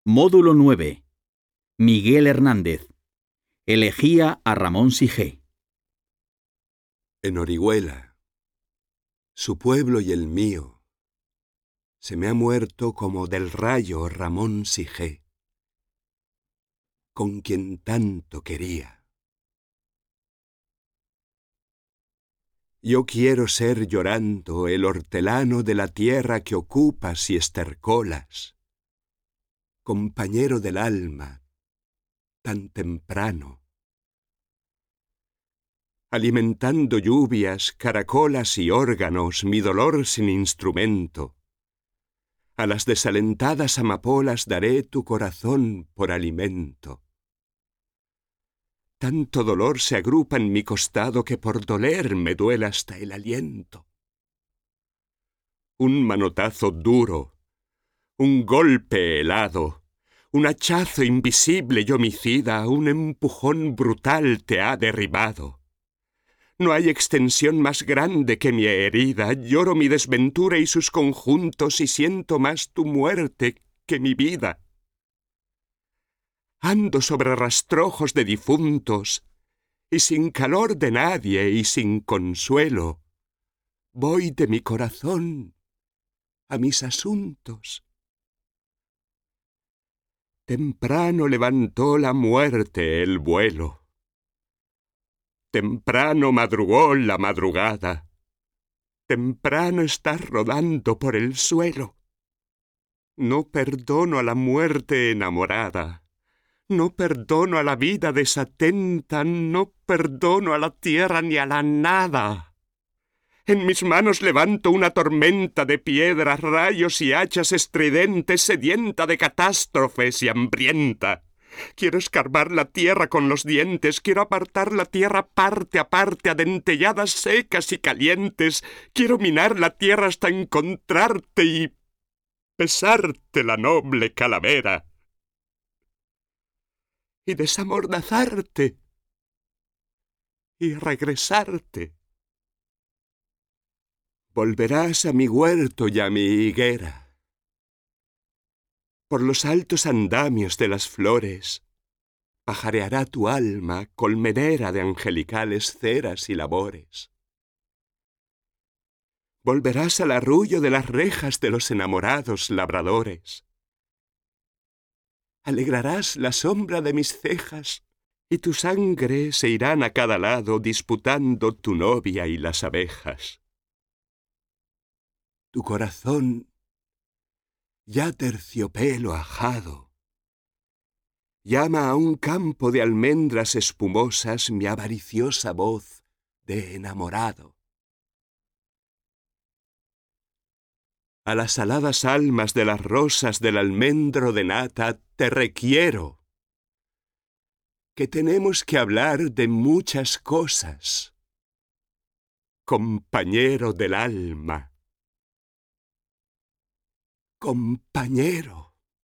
Módulo 9. Miguel Hernández. Elegía a Ramón Sige. En Orihuela, su pueblo y el mío, se me ha muerto como del rayo Ramón Sige, con quien tanto quería. Yo quiero ser llorando el hortelano de la tierra que ocupas y estercolas, compañero del alma, tan temprano, alimentando lluvias, caracolas y órganos mi dolor sin instrumento. A las desalentadas amapolas daré tu corazón por alimento. Tanto dolor se agrupa en mi costado que por doler me duele hasta el aliento. Un manotazo duro, un golpe helado, un hachazo invisible y homicida, un empujón brutal te ha derribado. No hay extensión más grande que mi herida, lloro mi desventura y sus conjuntos y siento más tu muerte que mi vida. Ando sobre rastrojos de difuntos, y sin calor de nadie y sin consuelo, voy de mi corazón a mis asuntos. Temprano levantó la muerte el vuelo. Temprano madrugó la madrugada. Temprano estás rodando por el suelo. No perdono a la muerte enamorada. No perdono a la vida desatenta. No perdono a la tierra ni a la nada. En mis manos levanto una tormenta de piedras, rayos y hachas estridentes, sedienta de catástrofes y hambrienta. Quiero escarbar la tierra con los dientes, quiero apartar la tierra parte a parte, a dentelladas secas y calientes. Quiero minar la tierra hasta encontrarte y pesarte la noble calavera. Y desamordazarte y regresarte. Volverás a mi huerto y a mi higuera. Por los altos andamios de las flores, pajareará tu alma, colmenera de angelicales ceras y labores. Volverás al arrullo de las rejas de los enamorados labradores. Alegrarás la sombra de mis cejas, y tu sangre se irán a cada lado disputando tu novia y las abejas. Tu corazón, ya terciopelo ajado, llama a un campo de almendras espumosas mi avariciosa voz de enamorado. A las aladas almas de las rosas del almendro de nata te requiero, que tenemos que hablar de muchas cosas, compañero del alma. Compañero.